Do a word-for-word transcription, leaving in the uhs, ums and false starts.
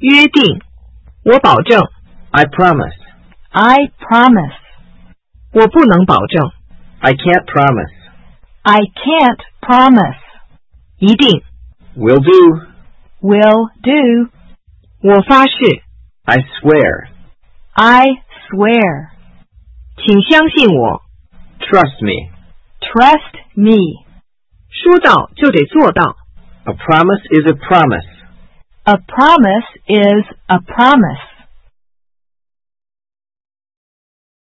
约定，我保证。 I promise. I promise. 我不能保证。 I can't promise. I can't promise. 一定。 Will do. Will do. 我发誓。 I swear. I swear. 请相信我。 Trust me. Trust me. 说到就得做到。 A promise is a promise. A promise is a promise.